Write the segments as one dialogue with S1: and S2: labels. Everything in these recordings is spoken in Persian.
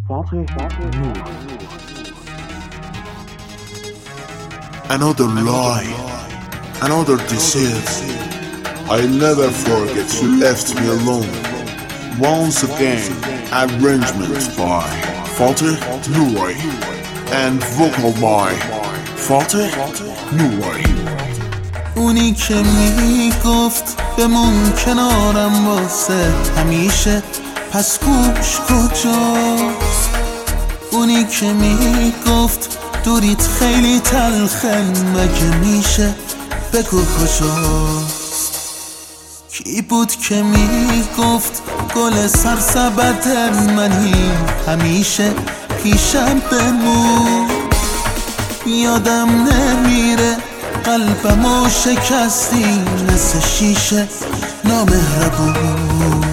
S1: Another lie, another deceit. I'll never forget you left me alone. Once again, arrangement by Fateh Nouri and vocal by Fateh Nouri.
S2: اونی که میگفت بمون کنارم واسه همیشه، پس گوش کجاست؟ اونی که میگفت دوریت خیلی تلخه، مگه میشه بگو کجاست؟ کی بود که میگفت گل سرسبد منی، همیشه پیشم بمون؟ یادم نمیره قلبمو شکستی مثل شیشه نامهربون.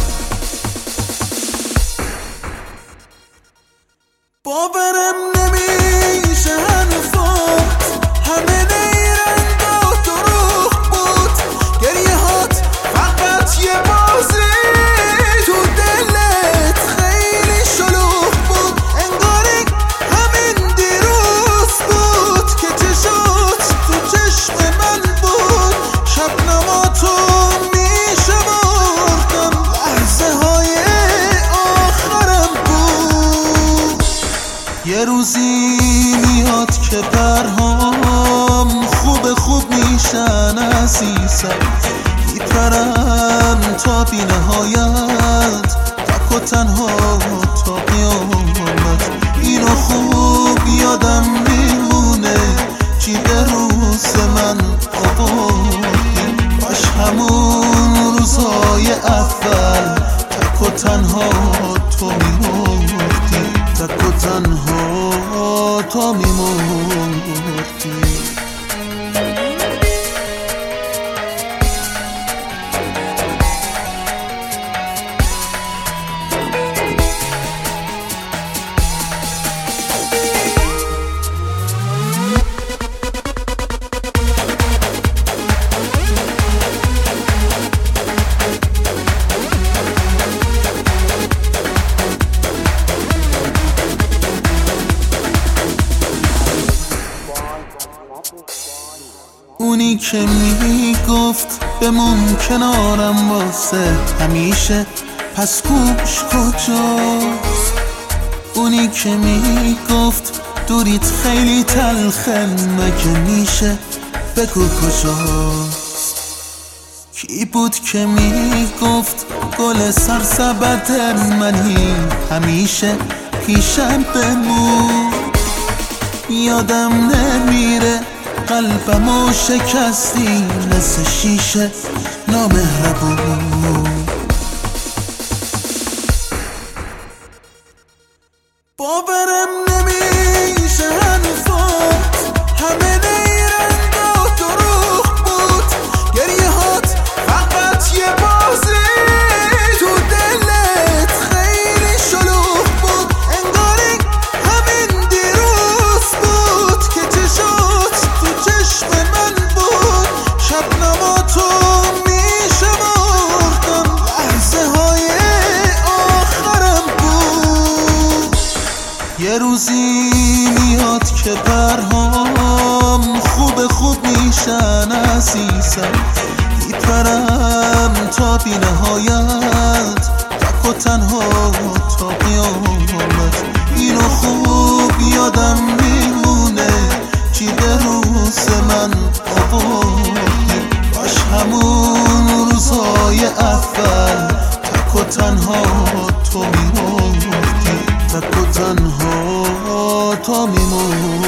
S2: باورم نمیشه هنوز همه نیرنگ و دروغ بود، گریه هات فقط یه بازی تو دلت خیلی شلوغ بود. انگاری همین دیروز بود که چشات تو چشم من بود. شبنماتو میشمردم، لحظه های آخرم بود. یه روزی میاد که پرهام خوب میشن عزیزم، میپرم تا بی نهایت، تک و تنها تا قیامت. اینو خوب یادم میمونه چی به روز من آوردی، باش همون روزهای اول تک و تنها تو میمردی، تک و تنها تو میمردی. اونی که میگفت بمون کنارم واسه همیشه، پس گوش کجاست؟ اونی که میگفت دوریت خیلی تلخه، مگه میشه بگو کجاست؟ کی بود که میگفت گل سرسبد منی، همیشه پیشم بمون؟ یادم نمیره قلبمو شکستی مثل شیشه نامهربون. باورم نمیشه هنوز همه نیرنگ و دروغ بود، گریه هات فقط یه بازی تو دلت خیلی شلوغ بود. انگاری همین دیروز بود که چشات تو چشم من بود. شبنماتو میشمردم، لحظه های آخرم بود. یه روزی میاد که پرهام خوب میشن عزیزم، میپرم تا بی نهایت، تک و تنها تا قیامت. اینو خوب یادم میمونه چی به روز من آوردی، باش همون روزهای اول تک و تنها تو میمردی، تک و تنها تو میمردی.